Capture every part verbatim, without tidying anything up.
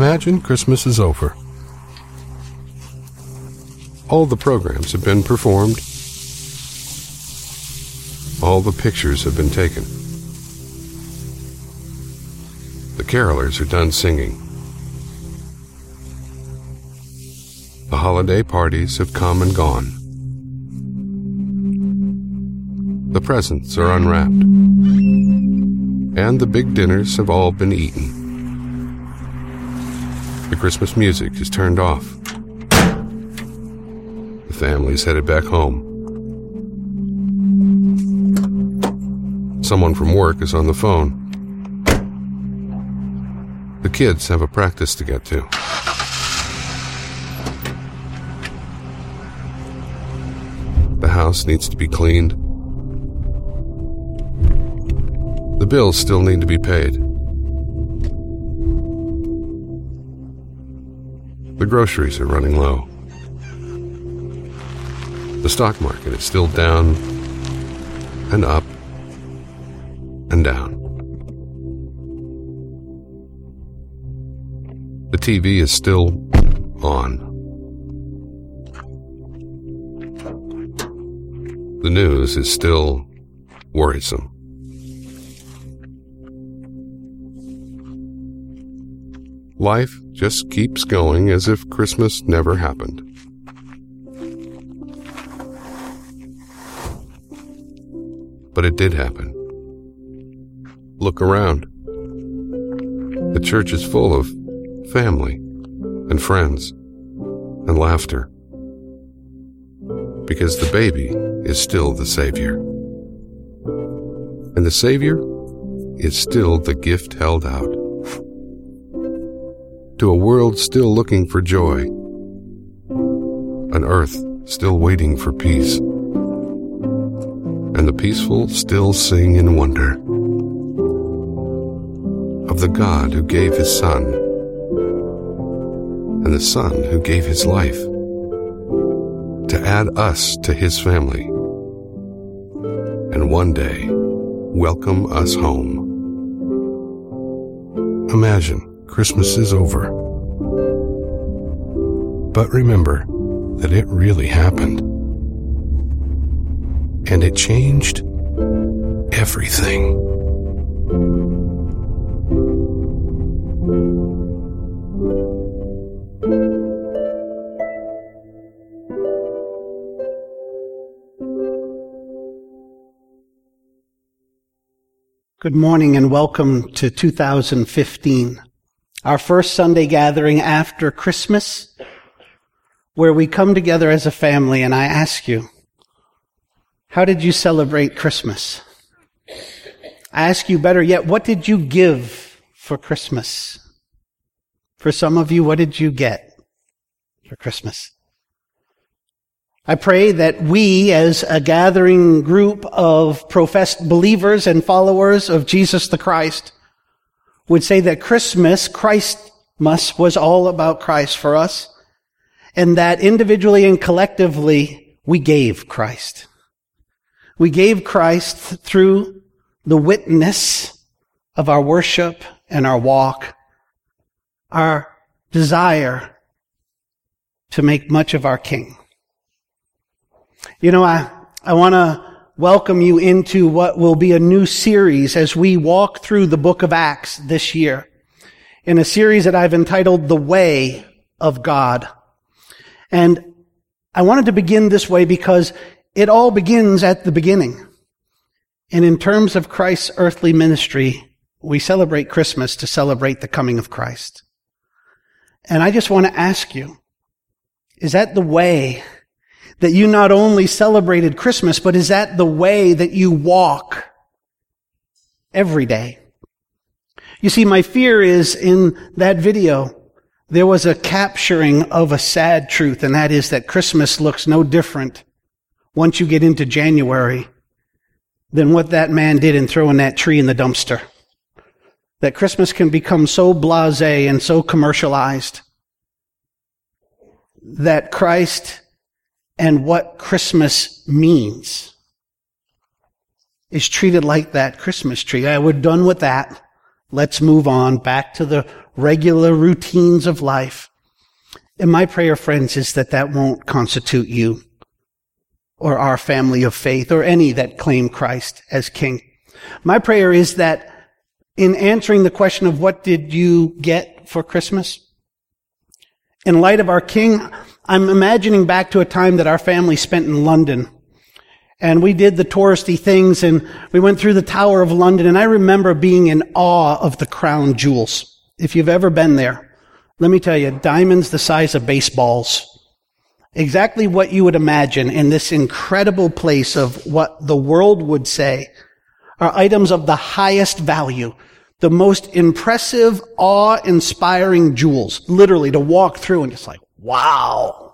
Imagine Christmas is over. All the programs have been performed. All the pictures have been taken. The carolers are done singing. The holiday parties have come and gone. The presents are unwrapped. And the big dinners have all been eaten. The Christmas music is turned off. The family's headed back home. Someone from work is on the phone. The kids have a practice to get to. The house needs to be cleaned. The bills still need to be paid. The groceries are running low. The stock market is still down and up and down. The T V is still on. The news is still worrisome. Life just keeps going as if Christmas never happened. But it did happen. Look around. The church is full of family and friends and laughter. Because the baby is still the Savior. And the Savior is still the gift held out. To a world still looking for joy. An earth still waiting for peace. And the peaceful still sing in wonder of the God who gave his Son, and the Son who gave his life to add us to his family, and one day welcome us home. Imagine Christmas is over. But remember that it really happened. And it changed everything. Good morning and welcome to two thousand fifteen. Our first Sunday gathering after Christmas, where we come together as a family, and I ask you, how did you celebrate Christmas? I ask you better yet, what did you give for Christmas? For some of you, what did you get for Christmas? I pray that we, as a gathering group of professed believers and followers of Jesus the Christ, would say that Christmas, Christmas, was all about Christ for us, and that individually and collectively we gave Christ. We gave Christ through the witness of our worship and our walk, our desire to make much of our King. You know, I, I want to welcome you into what will be a new series as we walk through the book of Acts this year, in a series that I've entitled The Way of God. And I wanted to begin this way because it all begins at the beginning. And in terms of Christ's earthly ministry, we celebrate Christmas to celebrate the coming of Christ. And I just want to ask you, is that the way that you not only celebrated Christmas, but is that the way that you walk every day? You see, my fear is in that video, there was a capturing of a sad truth, and that is that Christmas looks no different once you get into January than what that man did in throwing that tree in the dumpster. That Christmas can become so blasé and so commercialized that Christ and what Christmas means is treated like that Christmas tree. Yeah, we're done with that. Let's move on back to the regular routines of life. And my prayer, friends, is that that won't constitute you or our family of faith or any that claim Christ as King. My prayer is that in answering the question of what did you get for Christmas, in light of our King, I'm imagining back to a time that our family spent in London. And we did the touristy things, and we went through the Tower of London, and I remember being in awe of the crown jewels. If you've ever been there, let me tell you, diamonds the size of baseballs. Exactly what you would imagine in this incredible place of what the world would say are items of the highest value, the most impressive, awe-inspiring jewels, literally to walk through and just like, wow.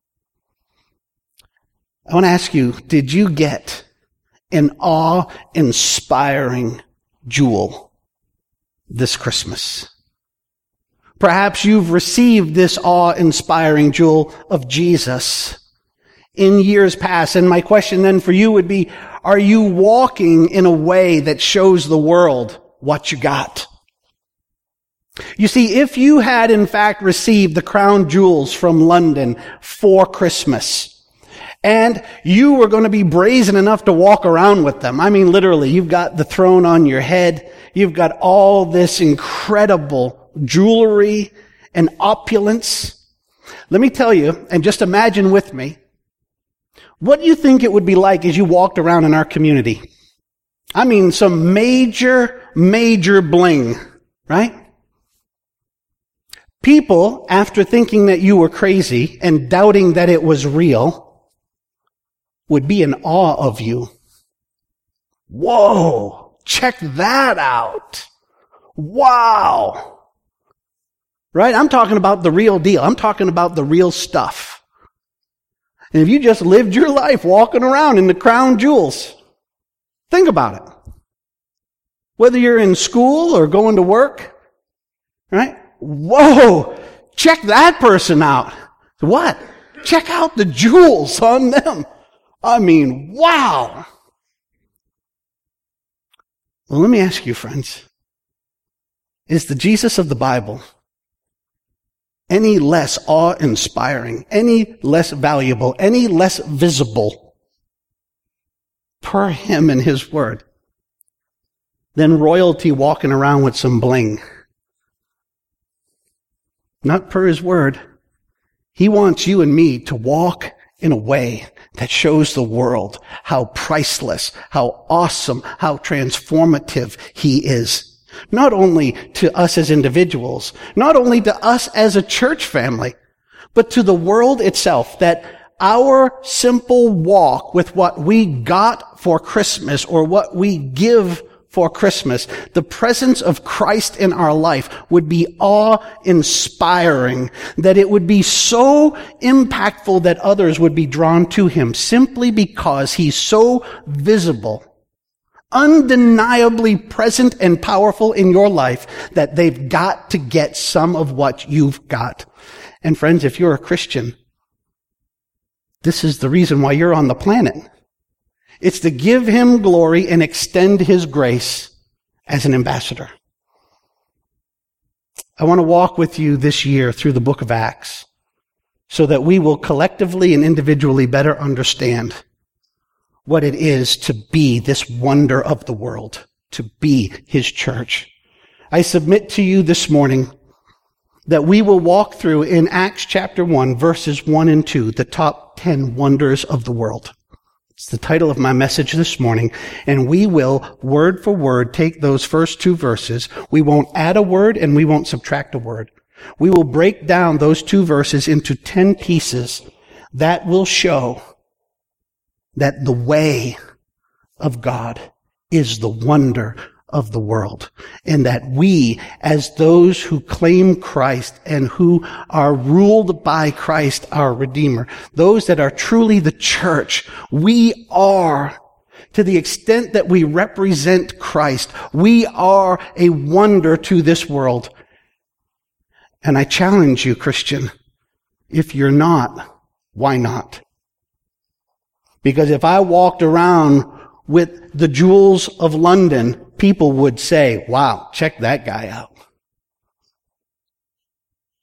I want to ask you, did you get an awe-inspiring jewel this Christmas? Perhaps you've received this awe-inspiring jewel of Jesus in years past. And my question then for you would be, are you walking in a way that shows the world what you got? You see, if you had in fact received the crown jewels from London for Christmas, and you were going to be brazen enough to walk around with them, I mean literally, you've got the throne on your head, you've got all this incredible jewelry and opulence. Let me tell you, and just imagine with me, what do you think it would be like as you walked around in our community? I mean, some major, major bling, right? People, after thinking that you were crazy and doubting that it was real, would be in awe of you. Whoa, check that out. Wow. Right? I'm talking about the real deal. I'm talking about the real stuff. And if you just lived your life walking around in the crown jewels, think about it. Whether you're in school or going to work, right? Whoa! Check that person out. What? Check out the jewels on them. I mean, wow! Well, let me ask you, friends. Is the Jesus of the Bible any less awe-inspiring, any less valuable, any less visible per him and his word than royalty walking around with some bling? Not per his word. He wants you and me to walk in a way that shows the world how priceless, how awesome, how transformative he is. Not only to us as individuals, not only to us as a church family, but to the world itself, that our simple walk with what we got for Christmas or what we give for Christmas, the presence of Christ in our life would be awe-inspiring, that it would be so impactful that others would be drawn to him simply because he's so visible, undeniably present and powerful in your life that they've got to get some of what you've got. And friends, if you're a Christian, this is the reason why you're on the planet. It's to give him glory and extend his grace as an ambassador. I want to walk with you this year through the book of Acts so that we will collectively and individually better understand what it is to be this wonder of the world, to be his church. I submit to you this morning that we will walk through in Acts chapter one, verses one and two, the top ten wonders of the world. It's the title of my message this morning, and we will, word for word, take those first two verses. We won't add a word and we won't subtract a word. We will break down those two verses into ten pieces that will show that the way of God is the wonder of the world, and that we, as those who claim Christ and who are ruled by Christ, our Redeemer, those that are truly the church, we are, to the extent that we represent Christ, we are a wonder to this world. And I challenge you, Christian, if you're not, why not? Because if I walked around with the jewels of London, people would say, wow, check that guy out.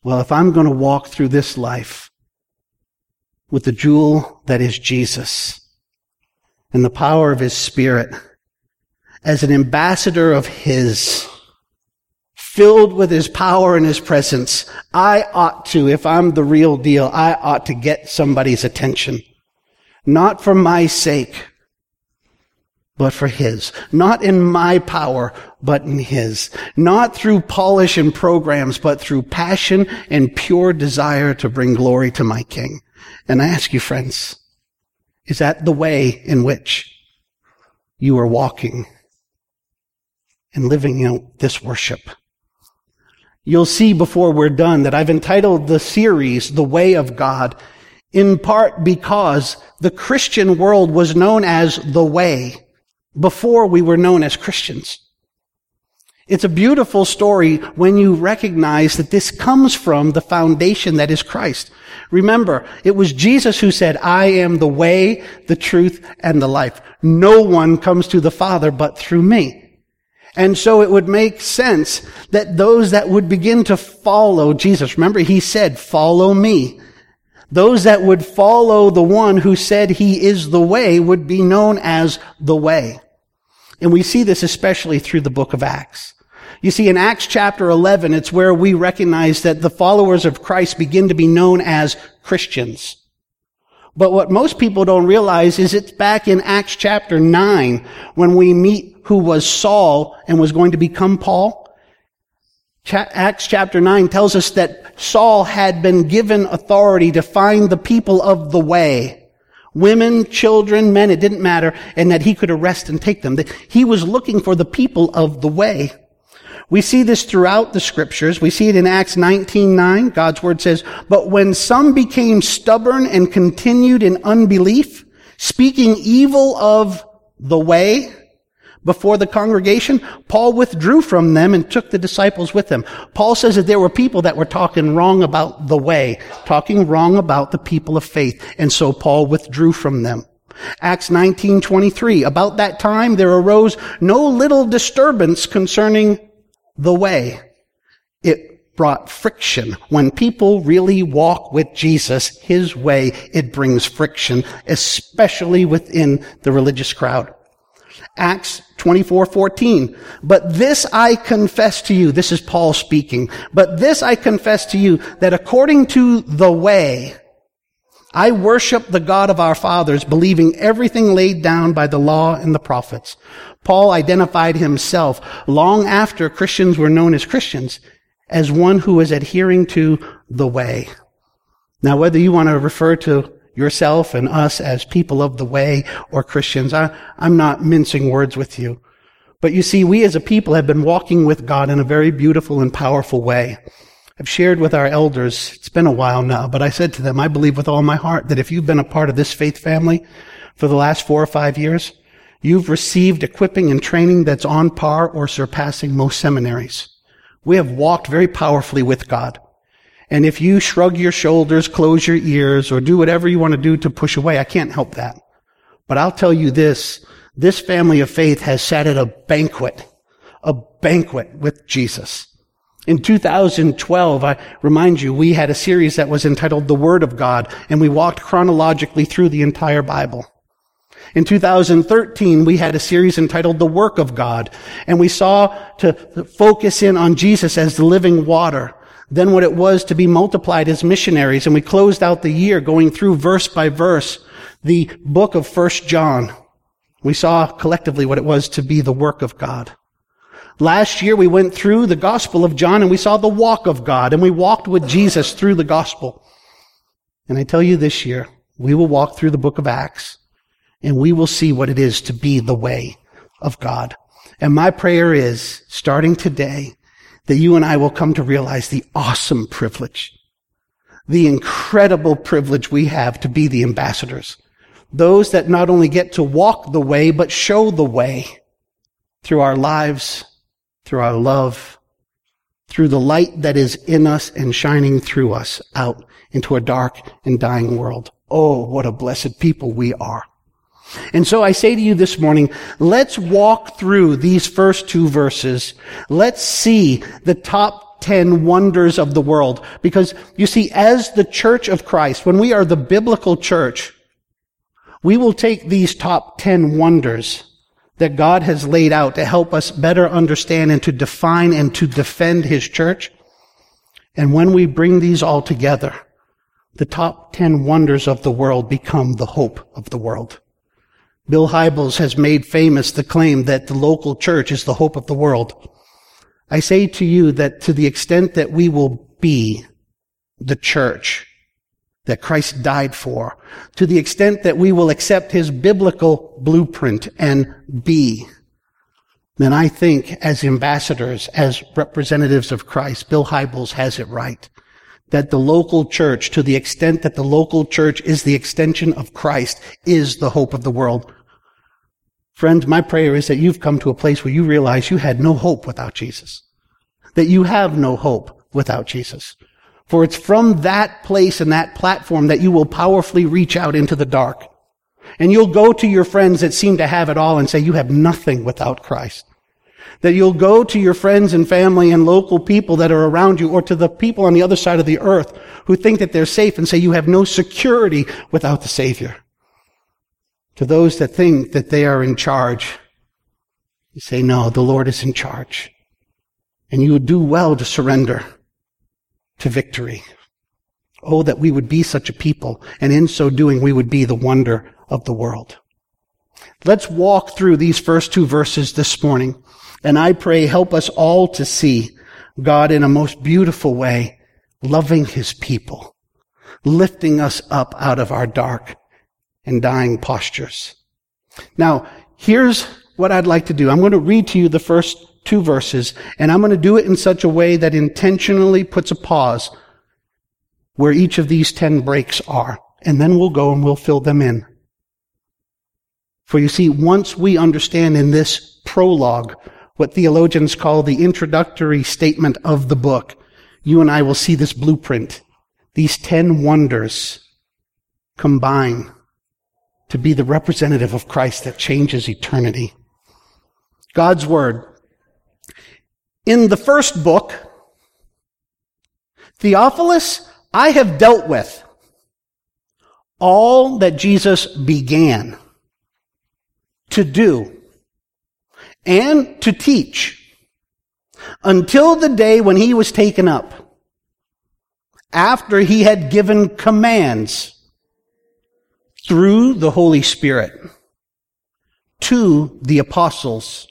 Well, if I'm going to walk through this life with the jewel that is Jesus and the power of His Spirit as an ambassador of His, filled with His power and His presence, I ought to, if I'm the real deal, I ought to get somebody's attention. Not for my sake, but for His. Not in my power, but in His. Not through polish and programs, but through passion and pure desire to bring glory to my King. And I ask you, friends, is that the way in which you are walking and living out this worship? You'll see before we're done that I've entitled the series, The Way of God, in part because the Christian world was known as the way before we were known as Christians. It's a beautiful story when you recognize that this comes from the foundation that is Christ. Remember, it was Jesus who said, I am the way, the truth, and the life. No one comes to the Father but through me. And so it would make sense that those that would begin to follow Jesus, remember He said, follow me. Those that would follow the one who said He is the way would be known as the way. And we see this especially through the book of Acts. You see, in Acts chapter eleven, it's where we recognize that the followers of Christ begin to be known as Christians. But what most people don't realize is it's back in Acts chapter nine when we meet who was Saul and was going to become Paul. Acts chapter nine tells us that Saul had been given authority to find the people of the way. Women, children, men, it didn't matter, and that he could arrest and take them. He was looking for the people of the way. We see this throughout the scriptures. We see it in Acts nineteen nine. God's word says, but when some became stubborn and continued in unbelief, speaking evil of the way before the congregation, Paul withdrew from them and took the disciples with him. Paul says that there were people that were talking wrong about the way, talking wrong about the people of faith, and so Paul withdrew from them. Acts nineteen twenty-three, about that time there arose no little disturbance concerning the way. It brought friction. When people really walk with Jesus, His way, it brings friction, especially within the religious crowd. Acts twenty-four fourteen. But this I confess to you, this is Paul speaking, but this I confess to you, that according to the way, I worship the God of our fathers, believing everything laid down by the law and the prophets. Paul identified himself long after Christians were known as Christians as one who is adhering to the way. Now, whether you want to refer to yourself and us as people of the way or Christians, I, I'm not mincing words with you. But you see, we as a people have been walking with God in a very beautiful and powerful way. I've shared with our elders, it's been a while now, but I said to them, I believe with all my heart that if you've been a part of this faith family for the last four or five years, you've received equipping and training that's on par or surpassing most seminaries. We have walked very powerfully with God. And if you shrug your shoulders, close your ears, or do whatever you want to do to push away, I can't help that. But I'll tell you this, this family of faith has sat at a banquet, a banquet with Jesus. In two thousand twelve, I remind you, we had a series that was entitled The Word of God, and we walked chronologically through the entire Bible. In two thousand thirteen, we had a series entitled The Work of God, and we saw to focus in on Jesus as the living water, then what it was to be multiplied as missionaries, and we closed out the year going through verse by verse the book of First John. We saw collectively what it was to be the work of God. Last year we went through the Gospel of John and we saw the walk of God, and we walked with Jesus through the Gospel. And I tell you this year, we will walk through the book of Acts, and we will see what it is to be the way of God. And my prayer is, starting today, that you and I will come to realize the awesome privilege, the incredible privilege we have to be the ambassadors. Those that not only get to walk the way, but show the way through our lives, through our love, through the light that is in us and shining through us out into a dark and dying world. Oh, what a blessed people we are. And so I say to you this morning, let's walk through these first two verses. Let's see the top ten wonders of the world. Because, you see, as the church of Christ, when we are the biblical church, we will take these top ten wonders that God has laid out to help us better understand and to define and to defend His church. And when we bring these all together, the top ten wonders of the world become the hope of the world. Bill Hybels has made famous the claim that the local church is the hope of the world. I say to you that to the extent that we will be the church that Christ died for, to the extent that we will accept His biblical blueprint and be, then I think as ambassadors, as representatives of Christ, Bill Hybels has it right. That the local church, to the extent that the local church is the extension of Christ, is the hope of the world. Friends, my prayer is that you've come to a place where you realize you had no hope without Jesus. That you have no hope without Jesus. For it's from that place and that platform that you will powerfully reach out into the dark. And you'll go to your friends that seem to have it all and say, you have nothing without Christ. That you'll go to your friends and family and local people that are around you, or to the people on the other side of the earth who think that they're safe and say you have no security without the Savior. To those that think that they are in charge, you say, no, the Lord is in charge. And you would do well to surrender to victory. Oh, that we would be such a people, and in so doing we would be the wonder of the world. Let's walk through these first two verses this morning, and I pray help us all to see God in a most beautiful way, loving His people, lifting us up out of our dark and dying postures. Now, here's what I'd like to do. I'm going to read to you the first two verses, and I'm going to do it in such a way that intentionally puts a pause where each of these ten breaks are, and then we'll go and we'll fill them in. For you see, once we understand in this prologue what theologians call the introductory statement of the book, you and I will see this blueprint. These ten wonders combine to be the representative of Christ that changes eternity. God's Word. In the first book, Theophilus, I have dealt with all that Jesus began to do and to teach until the day when He was taken up, after He had given commands through the Holy Spirit to the apostles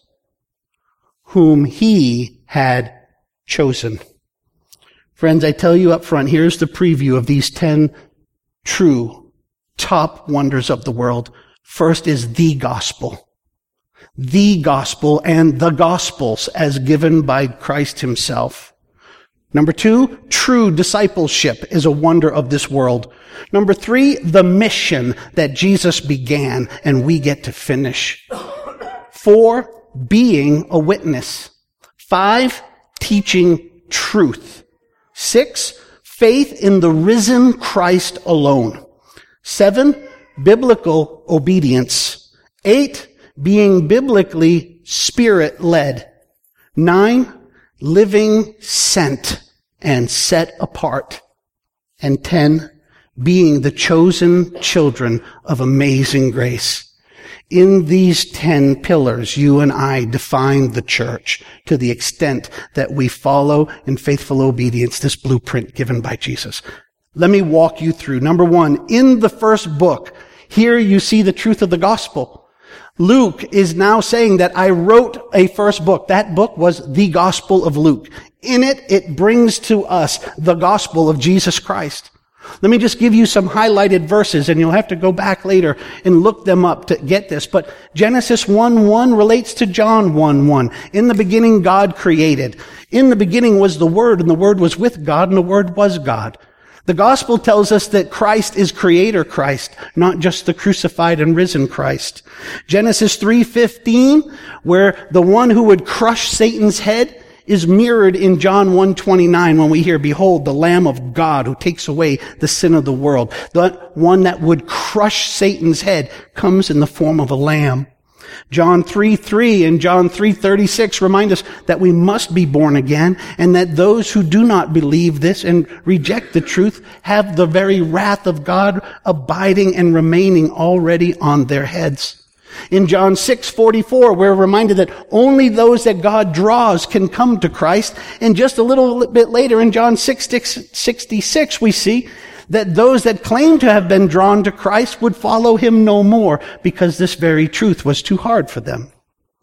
whom He had chosen. Friends, I tell you up front, here's the preview of these ten true top wonders of the world. First is the gospel. The gospel and the gospels as given by Christ Himself. Number two, true discipleship is a wonder of this world. Number three, the mission that Jesus began and we get to finish. Four, being a witness. Five, teaching truth. Six, faith in the risen Christ alone. Seven, biblical obedience. Eight, being biblically Spirit-led. Nine, living sent and set apart. And ten, being the chosen children of amazing grace. In these ten pillars, you and I define the church to the extent that we follow in faithful obedience this blueprint given by Jesus. Let me walk you through. Number one, in the first book, here you see the truth of the gospel. Luke is now saying that I wrote a first book. That book was the Gospel of Luke. In it, it brings to us the gospel of Jesus Christ. Let me just give you some highlighted verses, and you'll have to go back later and look them up to get this. But Genesis one one relates to John one one. In the beginning, God created. In the beginning was the Word, and the Word was with God, and the Word was God. The gospel tells us that Christ is Creator Christ, not just the crucified and risen Christ. Genesis three fifteen, where the one who would crush Satan's head is mirrored in John one twenty-nine when we hear, behold, the Lamb of God who takes away the sin of the world. The one that would crush Satan's head comes in the form of a lamb. John three three and John three thirty-six remind us that we must be born again, and that those who do not believe this and reject the truth have the very wrath of God abiding and remaining already on their heads. In John six forty-four, we're reminded that only those that God draws can come to Christ. And just a little bit later in John six sixty-six, we see that those that claim to have been drawn to Christ would follow him no more because this very truth was too hard for them.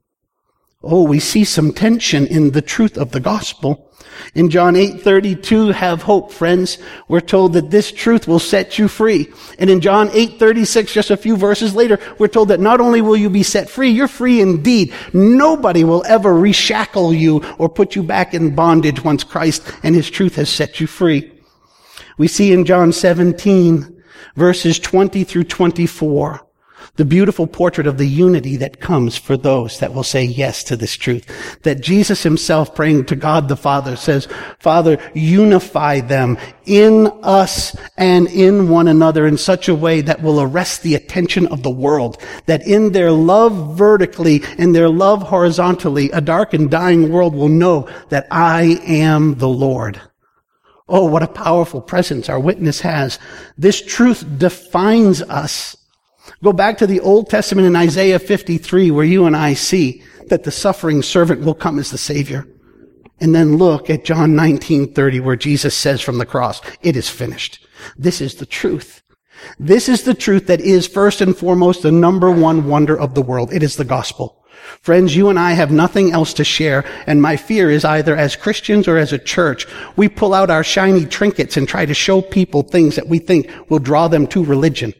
Oh, we see some tension in the truth of the gospel. In John eight thirty-two, have hope, friends. We're told that this truth will set you free. And in John eight thirty-six, just a few verses later, we're told that not only will you be set free, you're free indeed. Nobody will ever reshackle you or put you back in bondage once Christ and his truth has set you free. We see in John seventeen, verses twenty through twenty-four, the beautiful portrait of the unity that comes for those that will say yes to this truth. That Jesus himself, praying to God the Father, says, Father, unify them in us and in one another in such a way that will arrest the attention of the world. That in their love vertically and their love horizontally, a dark and dying world will know that I am the Lord. Oh, what a powerful presence our witness has. This truth defines us. Go back to the Old Testament in Isaiah fifty-three, where you and I see that the suffering servant will come as the Savior. And then look at John nineteen thirty, where Jesus says from the cross, it is finished. This is the truth. This is the truth that is first and foremost the number one wonder of the world. It is the gospel. Friends, you and I have nothing else to share, and my fear is either as Christians or as a church, we pull out our shiny trinkets and try to show people things that we think will draw them to religion.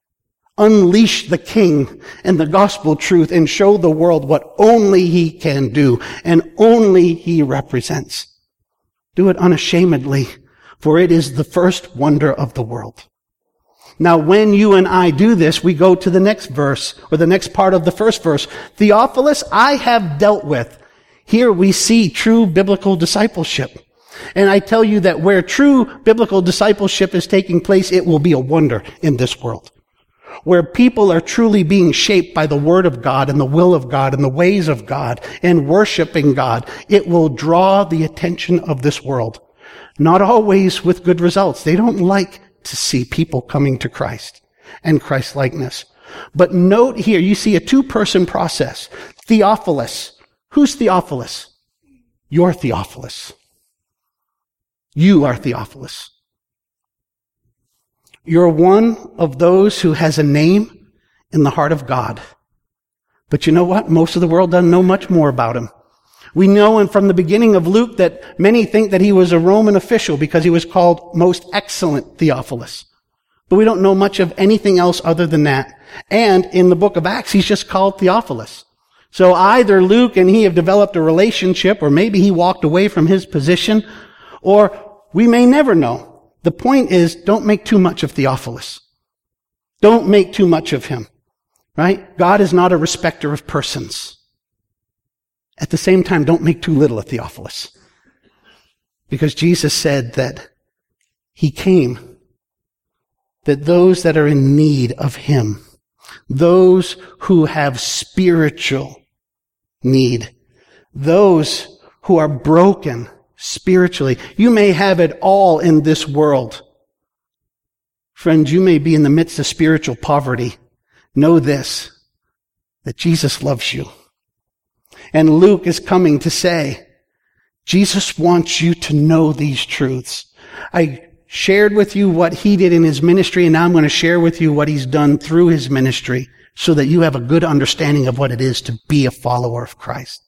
Unleash the King and the gospel truth and show the world what only he can do and only he represents. Do it unashamedly, for it is the first wonder of the world. Now, when you and I do this, we go to the next verse, or the next part of the first verse. Theophilus, I have dealt with. Here we see true biblical discipleship. And I tell you that where true biblical discipleship is taking place, it will be a wonder in this world. Where people are truly being shaped by the Word of God and the will of God and the ways of God and worshiping God, it will draw the attention of this world. Not always with good results. They don't like to see people coming to Christ and Christ-likeness. But note here, you see a two-person process. Theophilus. Who's Theophilus? You're Theophilus. You are Theophilus. You're one of those who has a name in the heart of God. But you know what? Most of the world doesn't know much more about him. We know and from the beginning of Luke that many think that he was a Roman official because he was called Most Excellent Theophilus. But we don't know much of anything else other than that. And in the book of Acts, he's just called Theophilus. So either Luke and he have developed a relationship, or maybe he walked away from his position, or we may never know. The point is, don't make too much of Theophilus. Don't make too much of him. Right? God is not a respecter of persons. At the same time, don't make too little of Theophilus. Because Jesus said that he came, that those that are in need of him, those who have spiritual need, those who are broken spiritually. You may have it all in this world. Friends, you may be in the midst of spiritual poverty. Know this, that Jesus loves you. And Luke is coming to say, Jesus wants you to know these truths. I shared with you what he did in his ministry, and now I'm going to share with you what he's done through his ministry so that you have a good understanding of what it is to be a follower of Christ.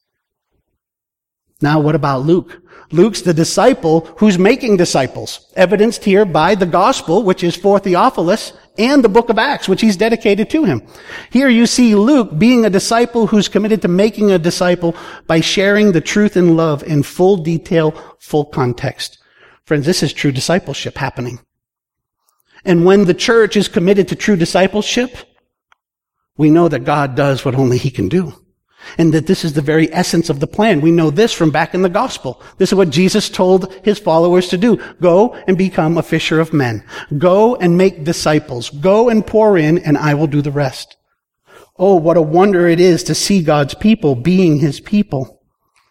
Now, what about Luke? Luke's the disciple who's making disciples, evidenced here by the gospel, which is for Theophilus, and the book of Acts, which he's dedicated to him. Here you see Luke being a disciple who's committed to making a disciple by sharing the truth in love in full detail, full context. Friends, this is true discipleship happening. And when the church is committed to true discipleship, we know that God does what only he can do. And that this is the very essence of the plan. We know this from back in the gospel. This is what Jesus told his followers to do. Go and become a fisher of men. Go and make disciples. Go and pour in, and I will do the rest. Oh, what a wonder it is to see God's people being his people.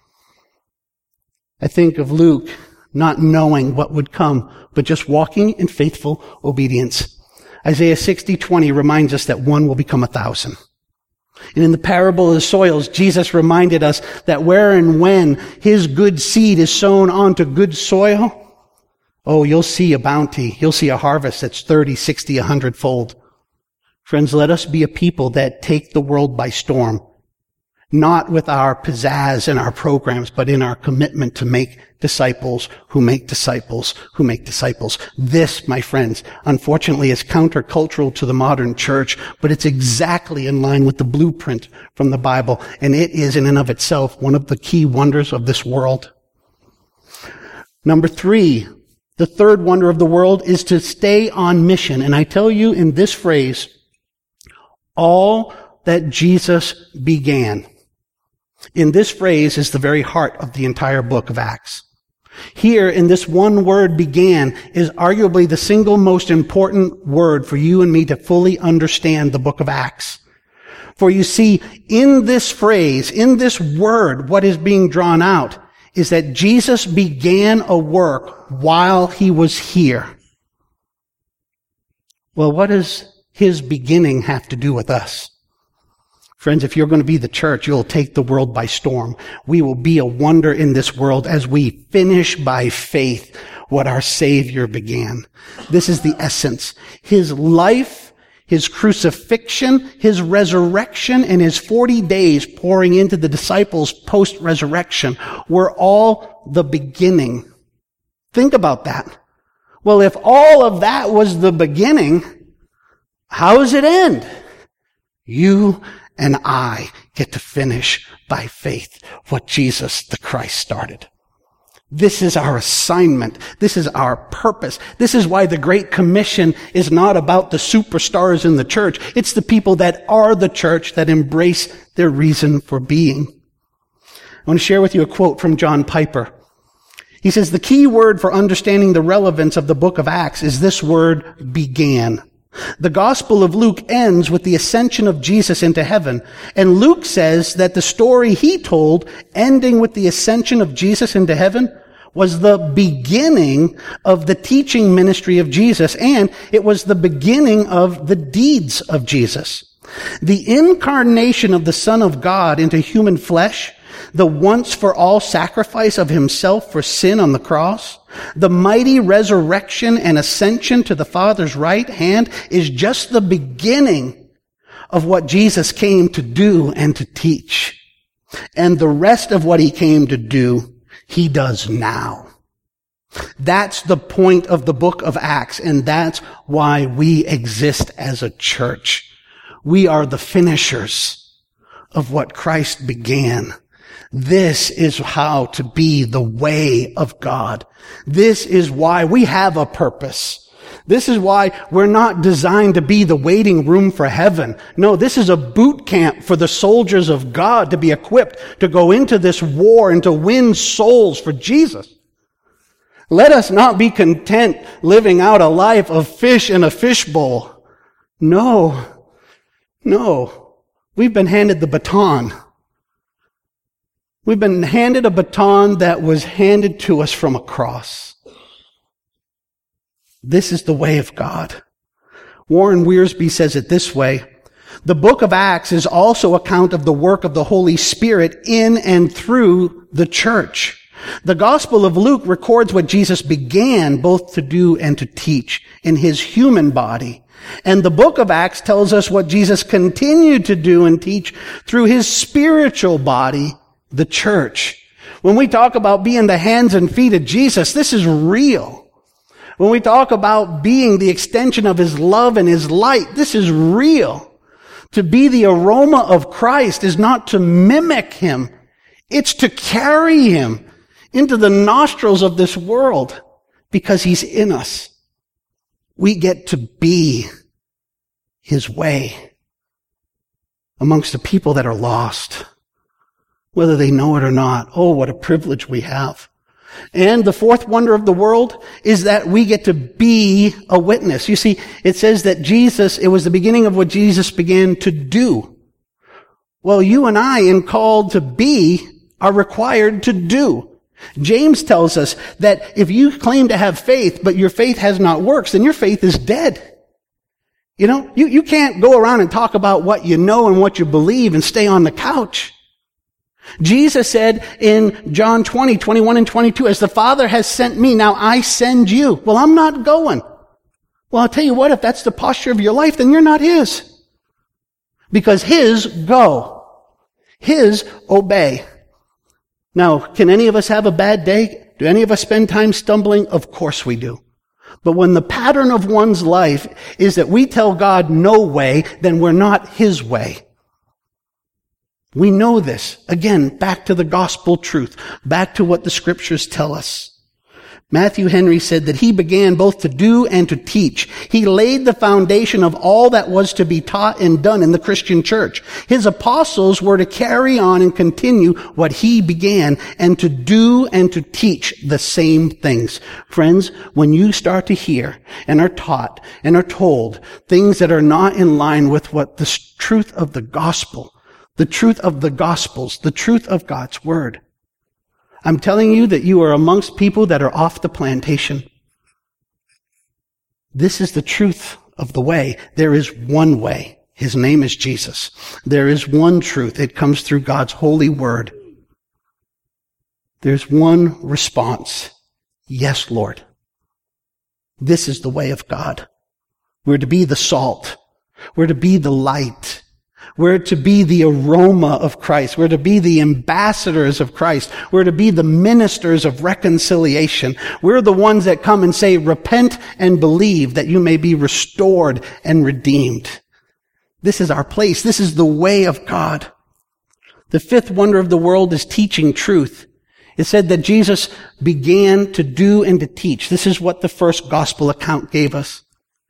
I think of Luke not knowing what would come, but just walking in faithful obedience. Isaiah sixty twenty reminds us that one will become a thousand. And in the parable of the soils, Jesus reminded us that where and when his good seed is sown onto good soil, oh, you'll see a bounty. You'll see a harvest that's thirty, sixty, a hundred fold. Friends, let us be a people that take the world by storm, not with our pizzazz and our programs, but in our commitment to make disciples who make disciples who make disciples. This, my friends, unfortunately is countercultural to the modern church, but it's exactly in line with the blueprint from the Bible, and it is in and of itself one of the key wonders of this world. Number three, the third wonder of the world is to stay on mission. And I tell you in this phrase, all that Jesus began. In this phrase is the very heart of the entire book of Acts. Here, in this one word began, is arguably the single most important word for you and me to fully understand the book of Acts. For you see, in this phrase, in this word, what is being drawn out is that Jesus began a work while he was here. Well, what does his beginning have to do with us? Friends, if you're going to be the church, you'll take the world by storm. We will be a wonder in this world as we finish by faith what our Savior began. This is the essence. His life, his crucifixion, his resurrection, and his forty days pouring into the disciples post-resurrection were all the beginning. Think about that. Well, if all of that was the beginning, how does it end? You and I get to finish by faith what Jesus the Christ started. This is our assignment. This is our purpose. This is why the Great Commission is not about the superstars in the church. It's the people that are the church that embrace their reason for being. I want to share with you a quote from John Piper. He says, the key word for understanding the relevance of the book of Acts is this word, began. The Gospel of Luke ends with the ascension of Jesus into heaven, and Luke says that the story he told, ending with the ascension of Jesus into heaven, was the beginning of the teaching ministry of Jesus, and it was the beginning of the deeds of Jesus. The incarnation of the Son of God into human flesh, the once-for-all sacrifice of himself for sin on the cross, the mighty resurrection and ascension to the Father's right hand is just the beginning of what Jesus came to do and to teach. And the rest of what he came to do, he does now. That's the point of the book of Acts, and that's why we exist as a church. We are the finishers of what Christ began. This is how to be the way of God. This is why we have a purpose. This is why we're not designed to be the waiting room for heaven. No, this is a boot camp for the soldiers of God to be equipped to go into this war and to win souls for Jesus. Let us not be content living out a life of fish in a fishbowl. No, no. We've been handed the baton. We've been handed a baton that was handed to us from a cross. This is the way of God. Warren Wiersbe says it this way. The book of Acts is also an account of the work of the Holy Spirit in and through the church. The Gospel of Luke records what Jesus began both to do and to teach in his human body. And the book of Acts tells us what Jesus continued to do and teach through his spiritual body, the church. When we talk about being the hands and feet of Jesus, this is real. When we talk about being the extension of his love and his light, this is real. To be the aroma of Christ is not to mimic him. It's to carry him into the nostrils of this world because he's in us. We get to be his way amongst the people that are lost, whether they know it or not. Oh, what a privilege we have. And the fourth wonder of the world is that we get to be a witness. You see, it says that Jesus, it was the beginning of what Jesus began to do. Well, you and I, in called to be, are required to do. James tells us that if you claim to have faith, but your faith has not works, then your faith is dead. You know, you, you can't go around and talk about what you know and what you believe and stay on the couch. Jesus said in John twenty, twenty-one and twenty-two, as the Father has sent me, now I send you. Well, I'm not going. Well, I'll tell you what, if that's the posture of your life, then you're not His. Because His go. His obey. Now, can any of us have a bad day? Do any of us spend time stumbling? Of course we do. But when the pattern of one's life is that we tell God no way, then we're not His way. We know this. Again, back to the gospel truth. Back to what the scriptures tell us. Matthew Henry said that he began both to do and to teach. He laid the foundation of all that was to be taught and done in the Christian church. His apostles were to carry on and continue what he began and to do and to teach the same things. Friends, when you start to hear and are taught and are told things that are not in line with what the truth of the gospel, the truth of the gospels, the truth of God's word, I'm telling you that you are amongst people that are off the plantation. This is the truth of the way. There is one way. His name is Jesus. There is one truth. It comes through God's holy word. There's one response. Yes, Lord. This is the way of God. We're to be the salt. We're to be the light. We're to be the aroma of Christ. We're to be the ambassadors of Christ. We're to be the ministers of reconciliation. We're the ones that come and say, repent and believe that you may be restored and redeemed. This is our place. This is the way of God. The fifth wonder of the world is teaching truth. It said that Jesus began to do and to teach. This is what the first gospel account gave us.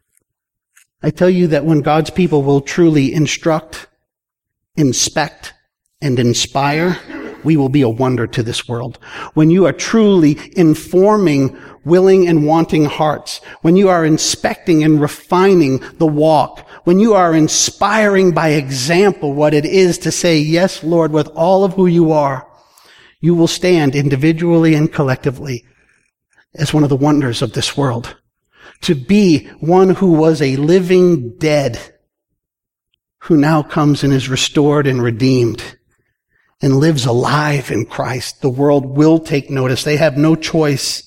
I tell you that when God's people will truly instruct, inspect, and inspire, we will be a wonder to this world. When you are truly informing willing and wanting hearts, when you are inspecting and refining the walk, when you are inspiring by example what it is to say, yes, Lord, with all of who you are, you will stand individually and collectively as one of the wonders of this world. To be one who was a living dead, who now comes and is restored and redeemed and lives alive in Christ. The world will take notice. They have no choice.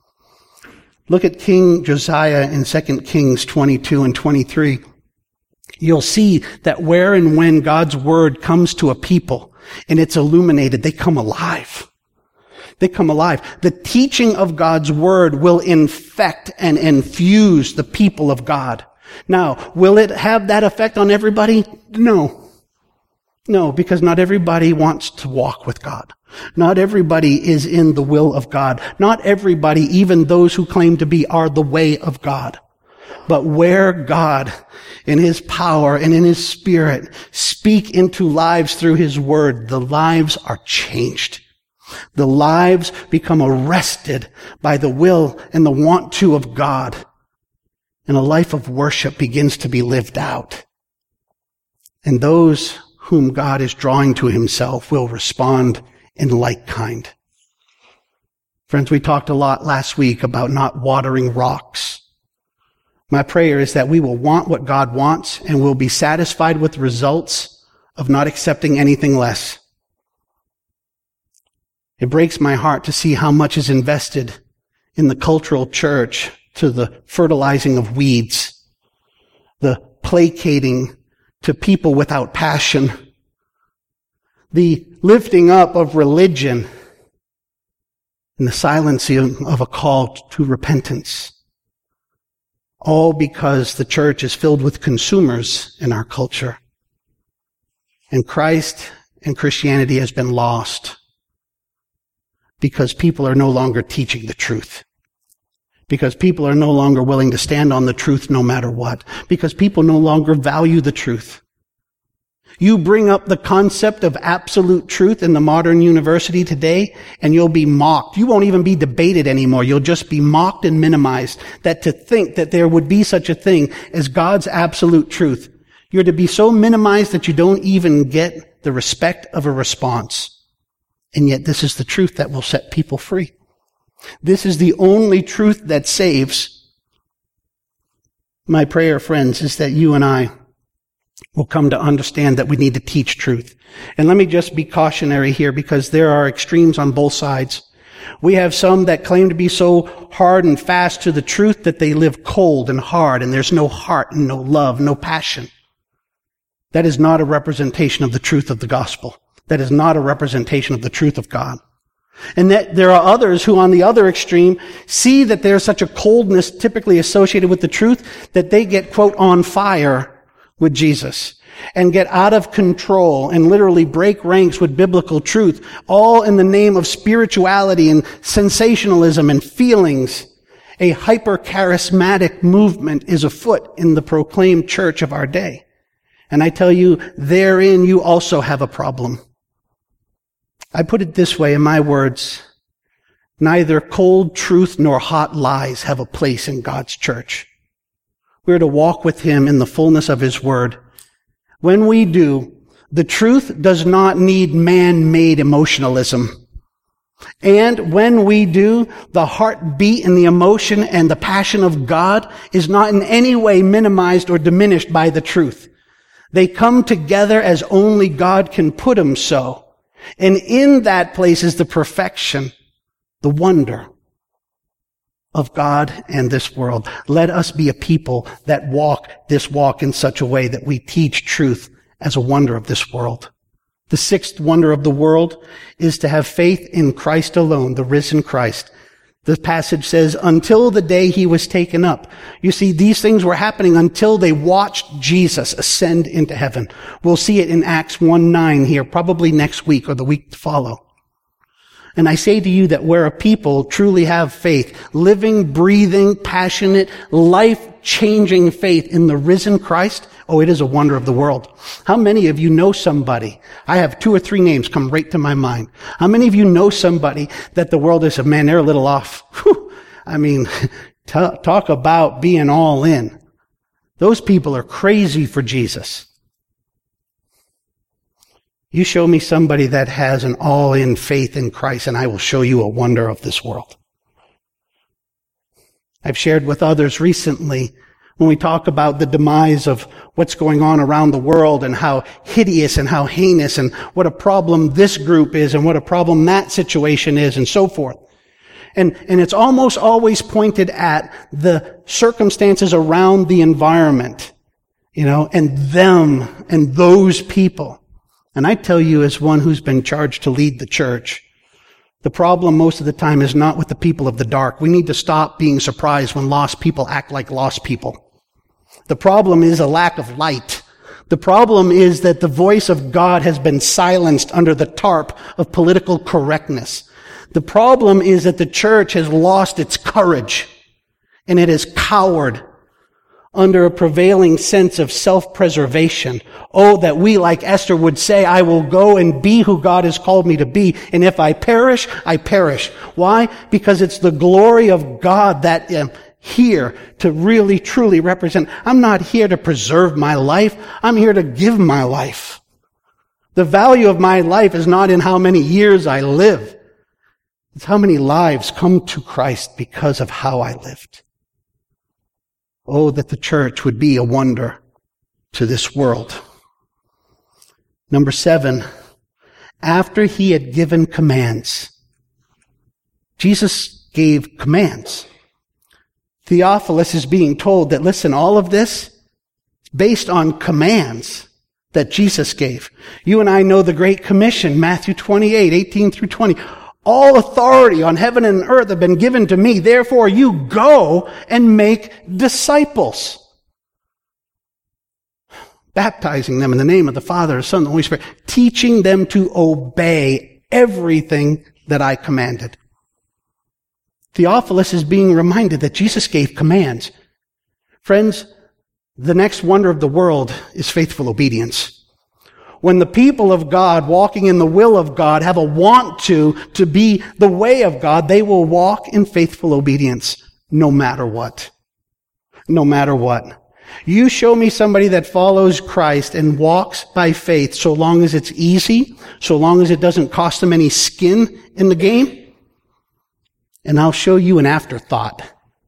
Look at King Josiah in Second Kings twenty-two and twenty-three. You'll see that where and when God's word comes to a people and it's illuminated, they come alive. They come alive. The teaching of God's word will infect and infuse the people of God. Now, will it have that effect on everybody? No. No, because not everybody wants to walk with God. Not everybody is in the will of God. Not everybody, even those who claim to be, are the way of God. But where God, in His power and in His Spirit, speak into lives through His word, the lives are changed. The lives become arrested by the will and the want to of God. And a life of worship begins to be lived out. And those whom God is drawing to Himself will respond in like kind. Friends, we talked a lot last week about not watering rocks. My prayer is that we will want what God wants and will be satisfied with the results of not accepting anything less. It breaks my heart to see how much is invested in the cultural church to the fertilizing of weeds, the placating to people without passion, the lifting up of religion, and the silencing of a call to repentance. All because the church is filled with consumers in our culture. And Christ and Christianity has been lost because people are no longer teaching the truth. Because people are no longer willing to stand on the truth no matter what. Because people no longer value the truth. You bring up the concept of absolute truth in the modern university today, and you'll be mocked. You won't even be debated anymore. You'll just be mocked and minimized. That to think that there would be such a thing as God's absolute truth, You're to be so minimized that you don't even get the respect of a response. And yet this is the truth that will set people free. This is the only truth that saves. My prayer, friends, is that you and I will come to understand that we need to teach truth. And let me just be cautionary here, because there are extremes on both sides. We have some that claim to be so hard and fast to the truth that they live cold and hard, and there's no heart and no love, no passion. That is not a representation of the truth of the gospel. That is not a representation of the truth of God. And that there are others who, on the other extreme, see that there's such a coldness typically associated with the truth that they get, quote, on fire with Jesus and get out of control and literally break ranks with biblical truth, all in the name of spirituality and sensationalism and feelings. A hyper-charismatic movement is afoot in the proclaimed church of our day. And I tell you, therein you also have a problem. I put it this way in my words: neither cold truth nor hot lies have a place in God's church. We're to walk with Him in the fullness of His word. When we do, the truth does not need man-made emotionalism. And when we do, the heartbeat and the emotion and the passion of God is not in any way minimized or diminished by the truth. They come together as only God can put them so. And in that place is the perfection, the wonder of God and this world. Let us be a people that walk this walk in such a way that we teach truth as a wonder of this world. The sixth wonder of the world is to have faith in Christ alone, the risen Christ. The passage says, until the day He was taken up. You see, these things were happening until they watched Jesus ascend into heaven. We'll see it in Acts one nine here, probably next week or the week to follow. And I say to you that where a people truly have faith, living, breathing, passionate, life-changing faith in the risen Christ, oh, it is a wonder of the world. How many of you know somebody? I have two or three names come right to my mind. How many of you know somebody that the world is, man, they're a little off? Whew. I mean, t- talk about being all in. Those people are crazy for Jesus. You show me somebody that has an all-in faith in Christ, and I will show you a wonder of this world. I've shared with others recently, when we talk about the demise of what's going on around the world and how hideous and how heinous and what a problem this group is and what a problem that situation is and so forth. And, and it's almost always pointed at the circumstances around the environment, you know, and them and those people. And I tell you, as one who's been charged to lead the church, the problem most of the time is not with the people of the dark. We need to stop being surprised when lost people act like lost people. The problem is a lack of light. The problem is that the voice of God has been silenced under the tarp of political correctness. The problem is that the church has lost its courage, and it has cowered under a prevailing sense of self-preservation. Oh, that we, like Esther, would say, I will go and be who God has called me to be. And if I perish, I perish. Why? Because it's the glory of God that am here to really, truly represent. I'm not here to preserve my life. I'm here to give my life. The value of my life is not in how many years I live. It's how many lives come to Christ because of how I lived. Oh, that the church would be a wonder to this world. Number seven, after He had given commands. Jesus gave commands. Theophilus is being told that, listen, all of this is based on commands that Jesus gave. You and I know the Great Commission, Matthew twenty-eight, eighteen through twenty. All authority on heaven and earth have been given to me. Therefore, you go and make disciples, baptizing them in the name of the Father, the Son, and the Holy Spirit, teaching them to obey everything that I commanded. Theophilus is being reminded that Jesus gave commands. Friends, the next wonder of the world is faithful obedience. When the people of God, walking in the will of God, have a want to, to be the way of God, they will walk in faithful obedience no matter what. No matter what. You show me somebody that follows Christ and walks by faith so long as it's easy, so long as it doesn't cost them any skin in the game, and I'll show you an afterthought.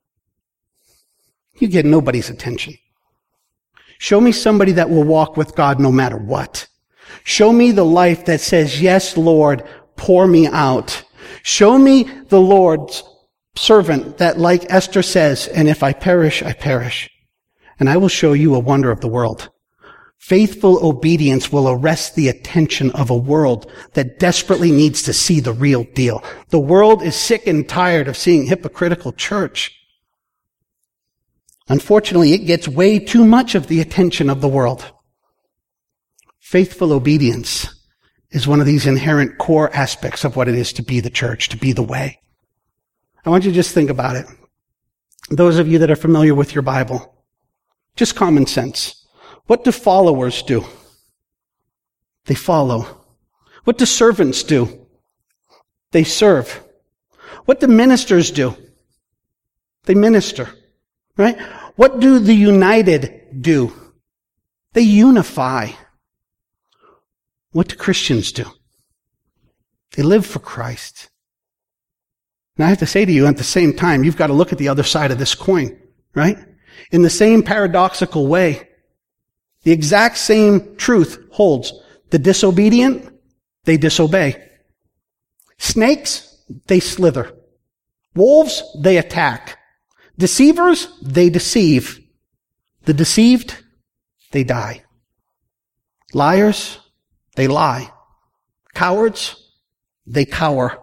You get nobody's attention. Show me somebody that will walk with God no matter what. Show me the life that says, yes, Lord, pour me out. Show me the Lord's servant that, like Esther says, and if I perish, I perish. And I will show you a wonder of the world. Faithful obedience will arrest the attention of a world that desperately needs to see the real deal. The world is sick and tired of seeing hypocritical church. Unfortunately, it gets way too much of the attention of the world. Faithful obedience is one of these inherent core aspects of what it is to be the church, to be the way. I want you to just think about it. Those of you that are familiar with your Bible, just common sense. What do followers do? They follow. What do servants do? They serve. What do ministers do? They minister. Right? What do the united do? They unify. What do Christians do? They live for Christ. Now I have to say to you, at the same time, you've got to look at the other side of this coin, right? In the same paradoxical way, the exact same truth holds. The disobedient, they disobey. Snakes, they slither. Wolves, they attack. Deceivers, they deceive. The deceived, they die. Liars, they lie. Cowards, they cower.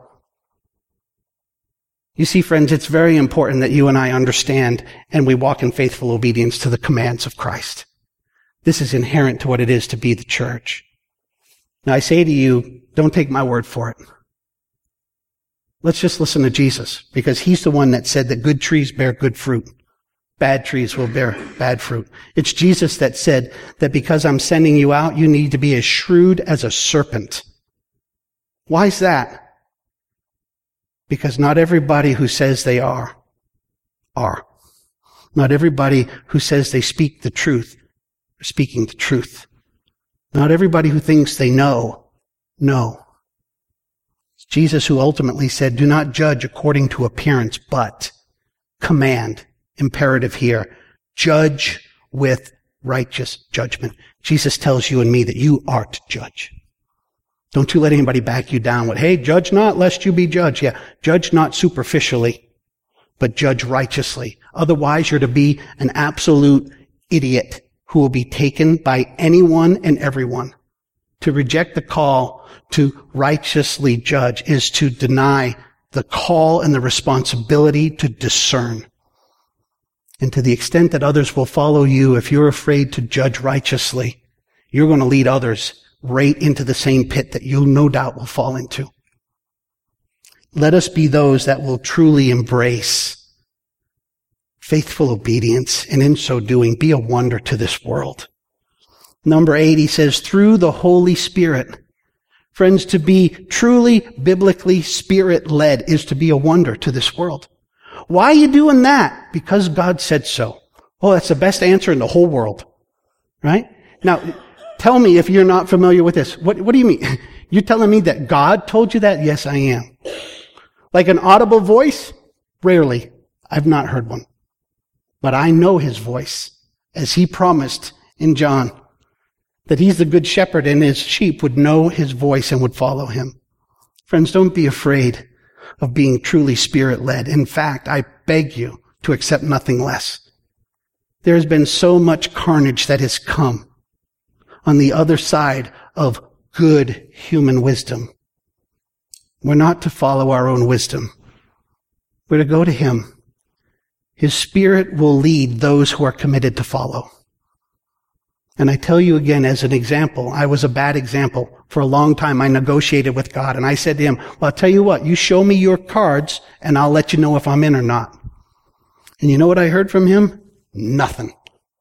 You see, friends, it's very important that you and I understand and we walk in faithful obedience to the commands of Christ. This is inherent to what it is to be the church. Now I say to you, don't take my word for it. Let's just listen to Jesus, because he's the one that said that good trees bear good fruit. Bad trees will bear bad fruit. It's Jesus that said that because I'm sending you out, you need to be as shrewd as a serpent. Why is that? Because not everybody who says they are, are. Not everybody who says they speak the truth are speaking the truth. Not everybody who thinks they know, know. It's Jesus who ultimately said, do not judge according to appearance, but command. Imperative here. Judge with righteous judgment. Jesus tells you and me that you are to judge. Don't you let anybody back you down with, hey, judge not lest you be judged. Yeah, judge not superficially, but judge righteously. Otherwise, you're to be an absolute idiot who will be taken by anyone and everyone. To reject the call to righteously judge is to deny the call and the responsibility to discern. And to the extent that others will follow you, if you're afraid to judge righteously, you're going to lead others right into the same pit that you no doubt will fall into. Let us be those that will truly embrace faithful obedience, and in so doing, be a wonder to this world. Number eight, he says, through the Holy Spirit. Friends, to be truly biblically Spirit-led is to be a wonder to this world. Why are you doing that? Because God said so. Oh, that's the best answer in the whole world. Right? Now, tell me if you're not familiar with this. What, what do you mean? You're telling me that God told you that? Yes, I am. Like an audible voice? Rarely. I've not heard one. But I know his voice, as he promised in John, that he's the good shepherd and his sheep would know his voice and would follow him. Friends, don't be afraid of being truly Spirit-led. In fact, I beg you to accept nothing less. There has been so much carnage that has come on the other side of good human wisdom. We're not to follow our own wisdom. We're to go to him. His Spirit will lead those who are committed to follow. And I tell you again, as an example, I was a bad example. For a long time, I negotiated with God, and I said to him, well, I'll tell you what, you show me your cards, and I'll let you know if I'm in or not. And you know what I heard from him? Nothing.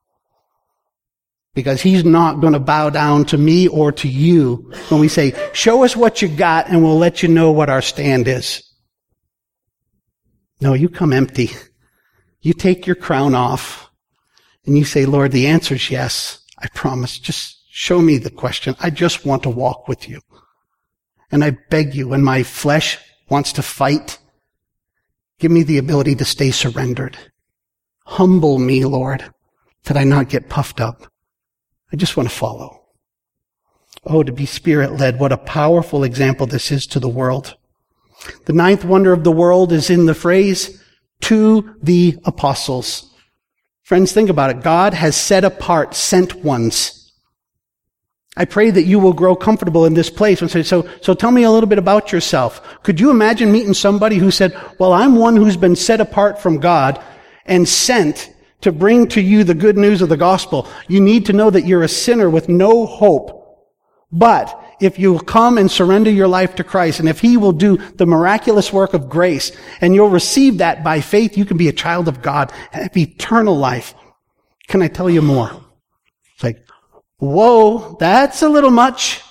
Because he's not going to bow down to me or to you when we say, show us what you got, and we'll let you know what our stand is. No, you come empty. You take your crown off, and you say, Lord, the answer is yes, I promise. Just show me the question. I just want to walk with you. And I beg you, when my flesh wants to fight, give me the ability to stay surrendered. Humble me, Lord, that I not get puffed up. I just want to follow. Oh, to be Spirit-led, what a powerful example this is to the world. The ninth wonder of the world is in the phrase, to the apostles. Friends, think about it. God has set apart sent ones. I pray that you will grow comfortable in this place and say, so, so tell me a little bit about yourself. Could you imagine meeting somebody who said, well, I'm one who's been set apart from God and sent to bring to you the good news of the gospel. You need to know that you're a sinner with no hope. But if you will come and surrender your life to Christ, and if He will do the miraculous work of grace, and you'll receive that by faith, you can be a child of God and have eternal life. Can I tell you more? It's like, whoa, that's a little much.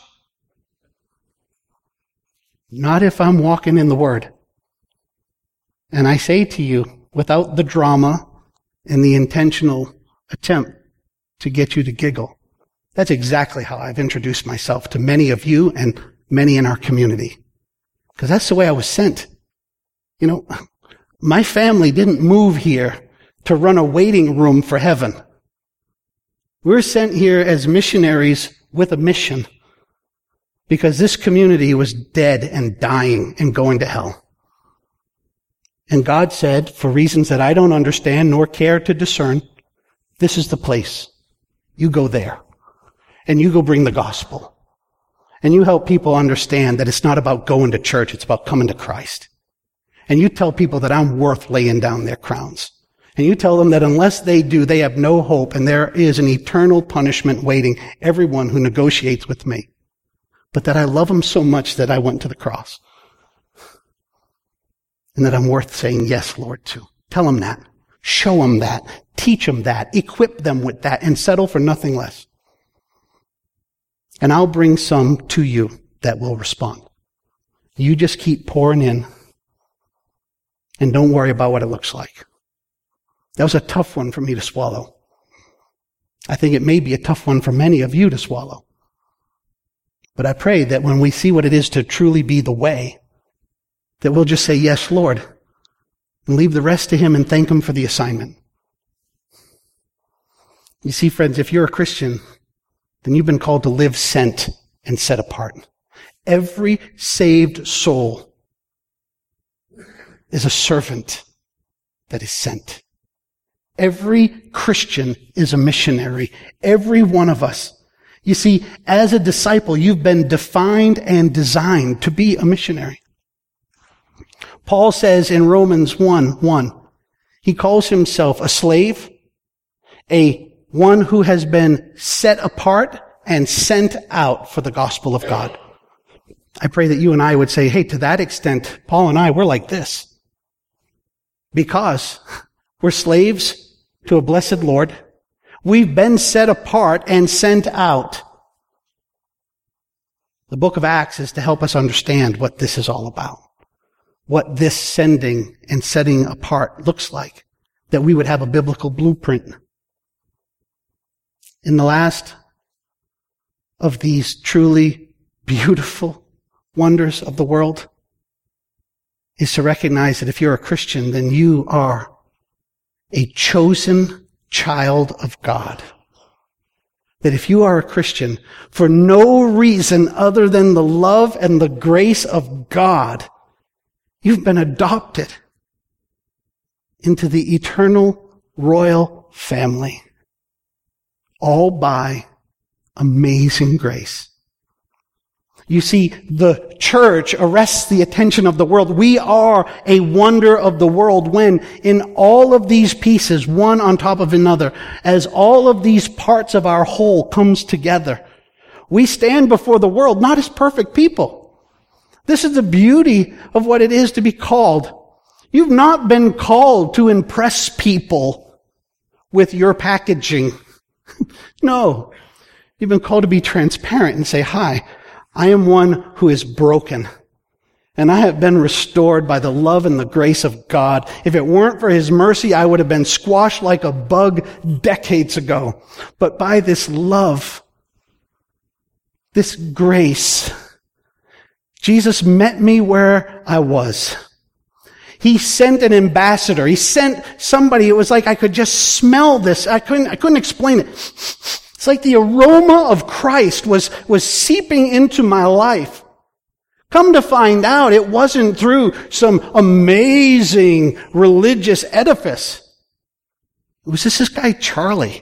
Not if I'm walking in the Word. And I say to you, without the drama and the intentional attempt to get you to giggle, that's exactly how I've introduced myself to many of you and many in our community. Because that's the way I was sent. You know, my family didn't move here to run a waiting room for heaven. We're sent here as missionaries with a mission because this community was dead and dying and going to hell. And God said, for reasons that I don't understand nor care to discern, this is the place. You go there. And you go bring the gospel. And you help people understand that it's not about going to church, it's about coming to Christ. And you tell people that I'm worth laying down their crowns. And you tell them that unless they do, they have no hope, and there is an eternal punishment waiting everyone who negotiates with me. But that I love them so much that I went to the cross. And that I'm worth saying yes, Lord, to. Tell them that. Show them that. Teach them that. Equip them with that, and settle for nothing less. And I'll bring some to you that will respond. You just keep pouring in, and don't worry about what it looks like. That was a tough one for me to swallow. I think it may be a tough one for many of you to swallow. But I pray that when we see what it is to truly be the way, that we'll just say, yes, Lord, and leave the rest to Him and thank Him for the assignment. You see, friends, if you're a Christian, then you've been called to live sent and set apart. Every saved soul is a servant that is sent. Every Christian is a missionary. Every one of us. You see, as a disciple, you've been defined and designed to be a missionary. Paul says in Romans one one, he calls himself a slave, a one who has been set apart and sent out for the gospel of God. I pray that you and I would say, hey, to that extent, Paul and I, we're like this. Because we're slaves to a blessed Lord. We've been set apart and sent out. The book of Acts is to help us understand what this is all about. What this sending and setting apart looks like. That we would have a biblical blueprint. In the last of these truly beautiful wonders of the world is to recognize that if you're a Christian, then you are a chosen child of God. That if you are a Christian, for no reason other than the love and the grace of God, you've been adopted into the eternal royal family. All by amazing grace. You see, the church arrests the attention of the world. We are a wonder of the world when in all of these pieces, one on top of another, as all of these parts of our whole comes together, we stand before the world not as perfect people. This is the beauty of what it is to be called. You've not been called to impress people with your packaging. No. You've been called to be transparent and say, hi, I am one who is broken. And I have been restored by the love and the grace of God. If it weren't for His mercy, I would have been squashed like a bug decades ago. But by this love, this grace, Jesus met me where I was. He sent an ambassador. He sent somebody. It was like I could just smell this. I couldn't, I couldn't explain it. It's like the aroma of Christ was, was seeping into my life. Come to find out, it wasn't through some amazing religious edifice. It was just this guy, Charlie,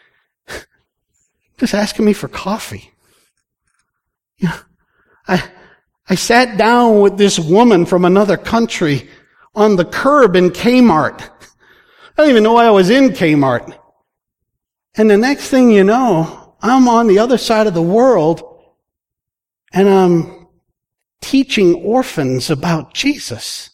just asking me for coffee. You know, I, I sat down with this woman from another country on the curb in Kmart. I don't even know why I was in Kmart. And the next thing you know, I'm on the other side of the world and I'm teaching orphans about Jesus.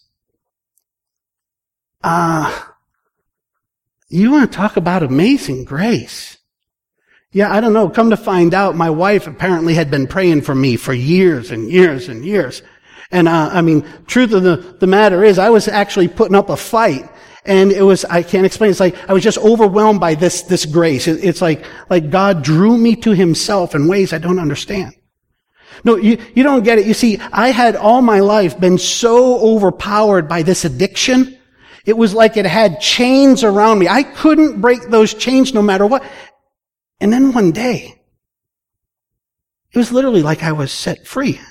Ah, uh, you want to talk about amazing grace? Yeah, I don't know. Come to find out, my wife apparently had been praying for me for years and years and years. And, uh, I mean, truth of the, the matter is, I was actually putting up a fight. And it was, I can't explain, it's like, I was just overwhelmed by this, this grace. It, it's like, like God drew me to Himself in ways I don't understand. No, you, you don't get it. You see, I had all my life been so overpowered by this addiction. It was like it had chains around me. I couldn't break those chains no matter what. And then one day, it was literally like I was set free.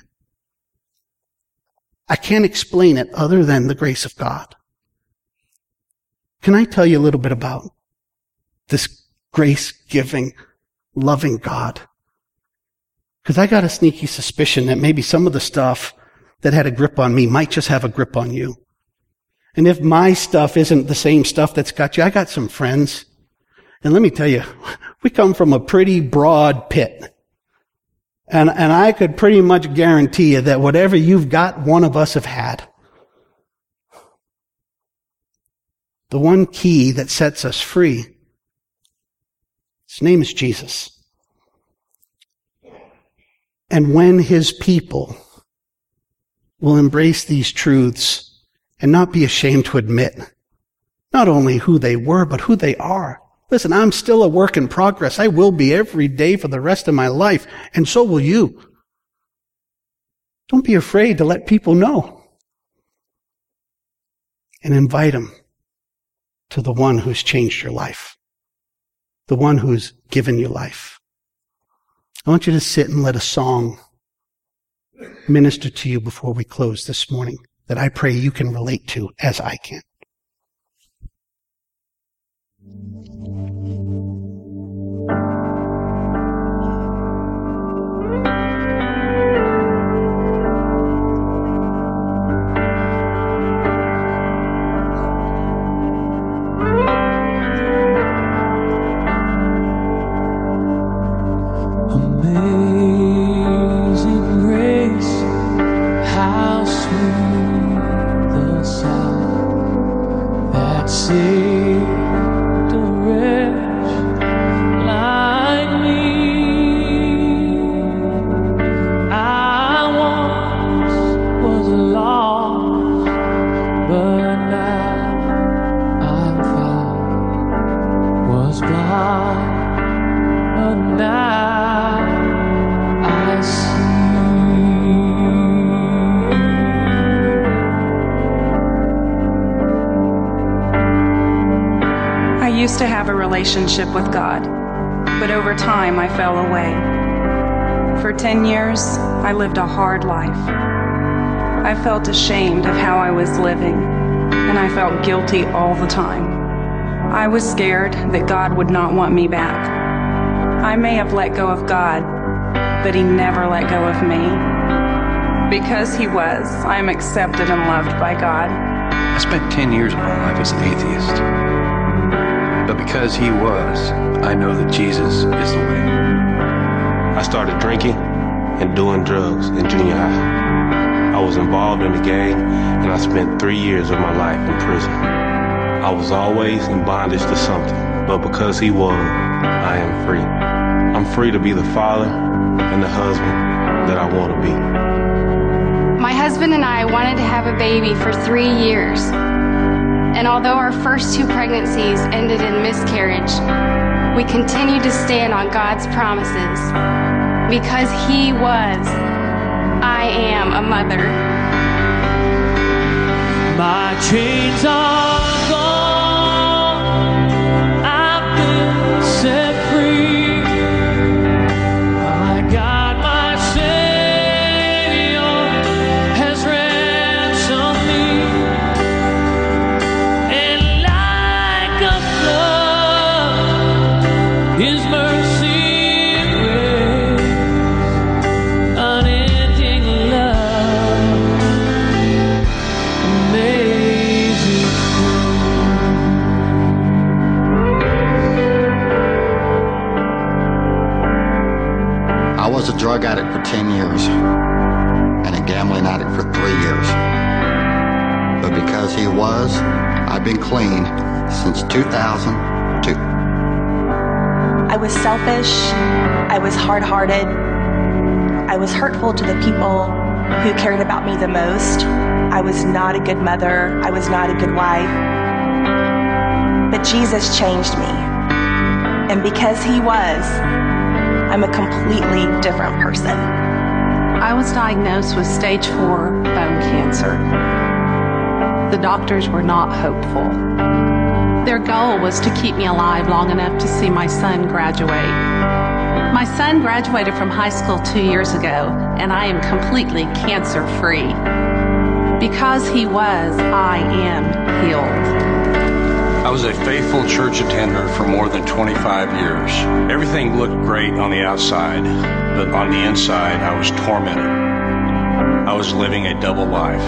I can't explain it other than the grace of God. Can I tell you a little bit about this grace-giving, loving God? Because I got a sneaky suspicion that maybe some of the stuff that had a grip on me might just have a grip on you. And if my stuff isn't the same stuff that's got you, I got some friends. And let me tell you, we come from a pretty broad pit. And, and I could pretty much guarantee you that whatever you've got, one of us have had. The one key that sets us free, His name is Jesus. And when His people will embrace these truths and not be ashamed to admit not only who they were, but who they are. Listen, I'm still a work in progress. I will be every day for the rest of my life, and so will you. Don't be afraid to let people know. And invite them to the one who's changed your life. The one who's given you life. I want you to sit and let a song minister to you before we close this morning that I pray you can relate to as I can. To have a relationship with God, but over time I fell away. For ten years, I lived a hard life. I felt ashamed of how I was living, and I felt guilty all the time. I was scared that God would not want me back. I may have let go of God, but He never let go of me. Because He was, I am accepted and loved by God. I spent ten years of my life as an atheist. But because He was, I know that Jesus is the way. I started drinking and doing drugs in junior high. I was involved in a gang, and I spent three years of my life in prison. I was always in bondage to something, but because He was, I am free. I'm free to be the father and the husband that I want to be. My husband and I wanted to have a baby for three years. And although our first two pregnancies ended in miscarriage, we continued to stand on God's promises. Because He was, I am a mother. My chains are gone. I've been set free. My God, my Savior has ransomed me. And like a flood, His mercy reigns, unending love, amazing I was a drug addict for ten years and a gambling addict for three years. But because He was, I've been clean since two thousand two. I was selfish. I was hard-hearted. I was hurtful to the people who cared about me the most. I was not a good mother. I was not a good wife. But Jesus changed me. And because He was, I'm a completely different person. I was diagnosed with stage four bone cancer. The doctors were not hopeful. Their goal was to keep me alive long enough to see my son graduate. My son graduated from high school two years ago, and I am completely cancer-free. Because He was, I am healed. I was a faithful church attender for more than twenty-five years. Everything looked great on the outside, but on the inside, I was tormented. I was living a double life.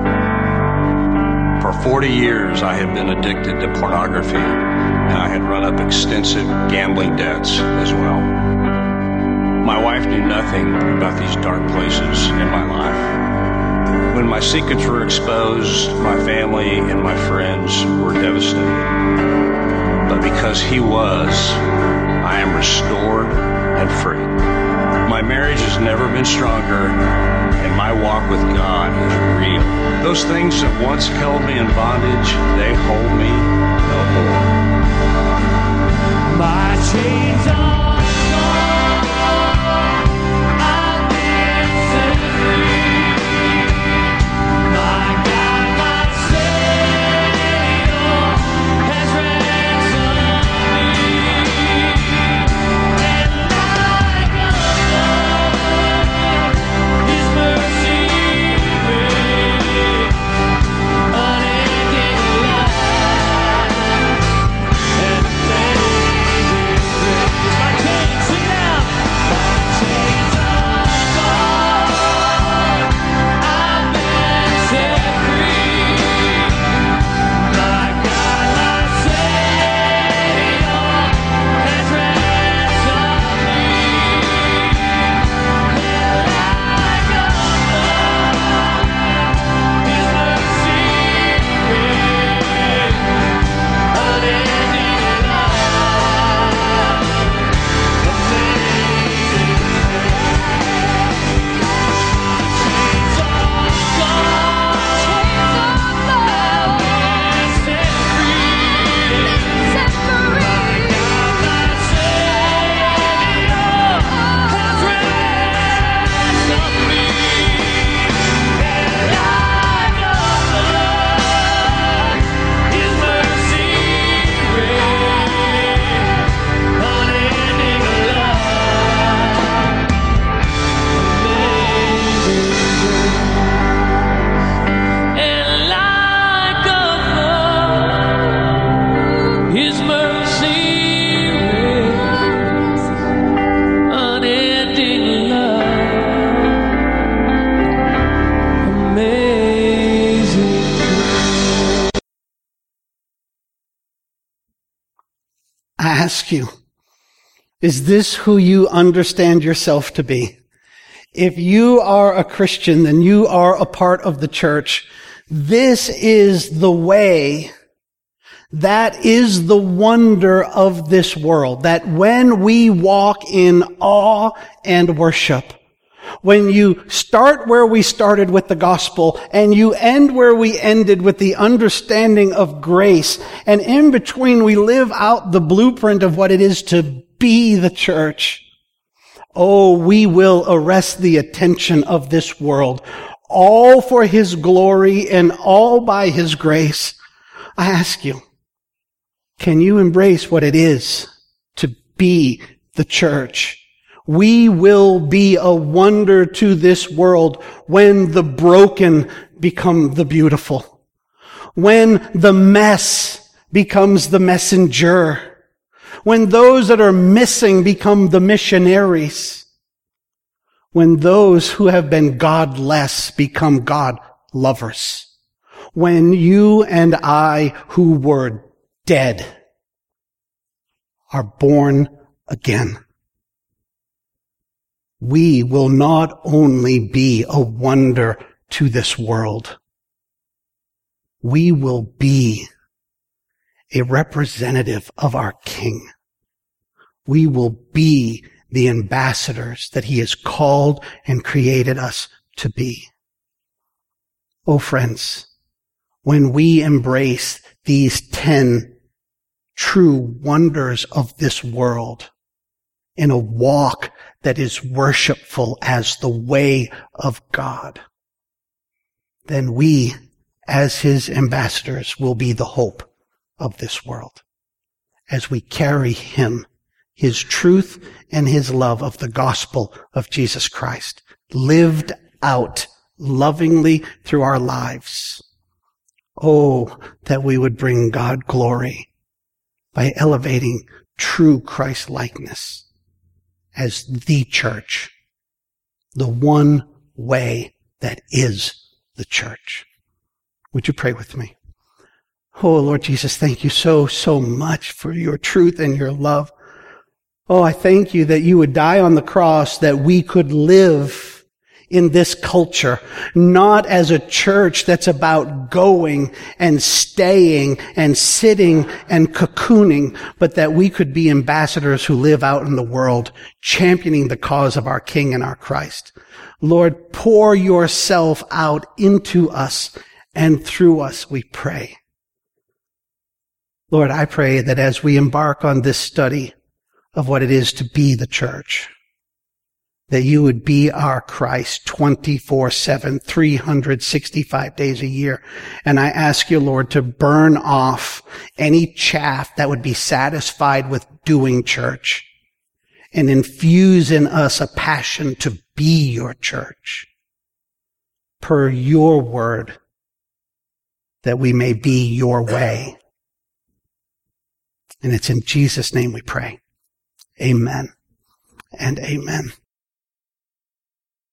For forty years, I had been addicted to pornography, and I had run up extensive gambling debts as well. My wife knew nothing about these dark places in my life. When my secrets were exposed, my family and my friends were devastated. But because He was, I am restored and free. My marriage has never been stronger, and my walk with God is real. Those things that once held me in bondage, they hold me no more. My chains are I ask you, is this who you understand yourself to be? If you are a Christian, then you are a part of the church. This is the way, that is the wonder of this world, that when we walk in awe and worship, when you start where we started with the gospel and you end where we ended with the understanding of grace, and in between we live out the blueprint of what it is to be the church, oh, we will arrest the attention of this world, all for His glory and all by His grace. I ask you, can you embrace what it is to be the church? We will be a wonder to this world when the broken become the beautiful, when the mess becomes the messenger, when those that are missing become the missionaries, when those who have been godless become God lovers, when you and I who were dead are born again. We will not only be a wonder to this world, we will be a representative of our King. We will be the ambassadors that He has called and created us to be. Oh, friends, when we embrace these ten true wonders of this world in a walk that is worshipful as the way of God, then we, as His ambassadors, will be the hope of this world as we carry Him, His truth and His love of the gospel of Jesus Christ, lived out lovingly through our lives. Oh, that we would bring God glory by elevating true Christ-likeness as the church, the one way that is the church. Would you pray with me? Oh, Lord Jesus, thank you so, so much for your truth and your love. Oh, I thank you that you would die on the cross that we could live in this culture, not as a church that's about going and staying and sitting and cocooning, but that we could be ambassadors who live out in the world, championing the cause of our King and our Christ. Lord, pour yourself out into us and through us, we pray. Lord, I pray that as we embark on this study of what it is to be the church, that you would be our Christ twenty-four seven, three hundred sixty-five days a year. And I ask you, Lord, to burn off any chaff that would be satisfied with doing church and infuse in us a passion to be your church per your word, that we may be your way. And it's in Jesus' name we pray. Amen and amen.